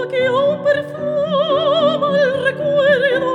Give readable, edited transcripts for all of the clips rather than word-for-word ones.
que aún perfuma el recuerdo,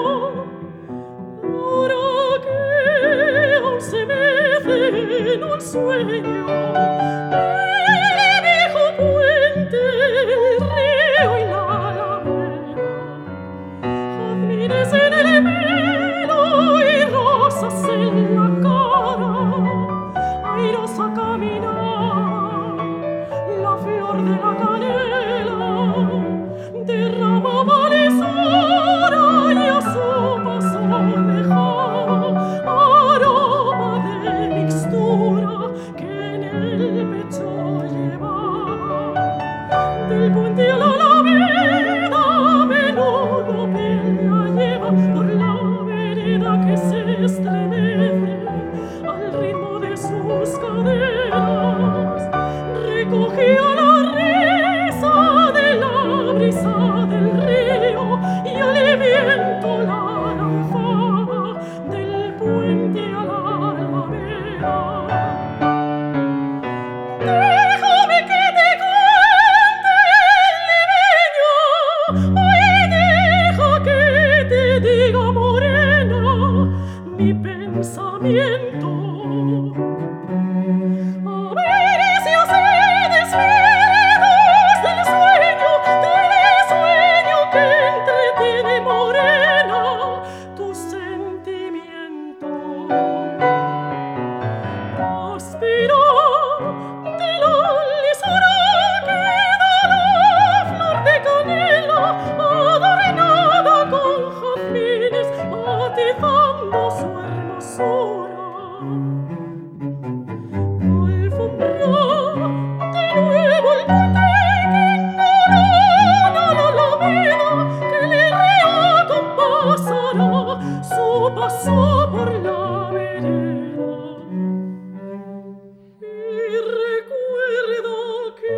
ahora que aún se mece en un sueño el viejo puente, el río y la alameda, jazmines en el pelo y rosas en la cara, airosa caminar, la flor de la canela derramaba lisura y a su paso dejaba aroma de mixtura que en el pecho llevaba. Del puente a la alameda menudo pelea lleva por la vereda que se estremece al ritmo de sus caderas. Recogía la risa de la brisa del río y al viento la lanzaba del puente a la alameda. Déjame que te cuente el limeño, ay, deja que te diga morena mi pensamiento. A ver si así despiertas del sueño que entretiene morena tu sentimiento. Aspira de la lisura que da la flor de canela adornada con jazmines matizando su hermosura. Alfombra de nuevo el puente que engalana la alameda que le reacompasará su paso por la vereda. Y recuerda que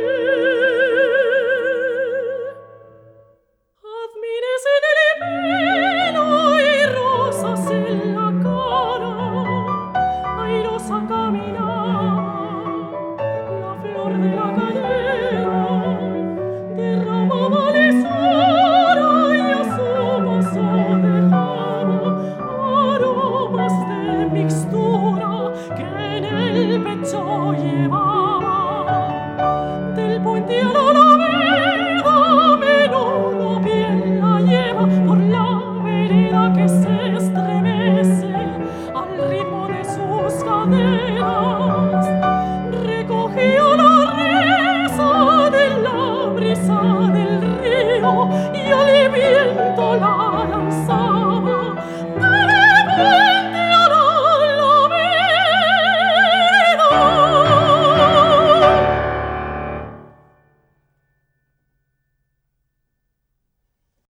jazmines en el pelo y rosas en la cara, airosa caminar, la flor de la calle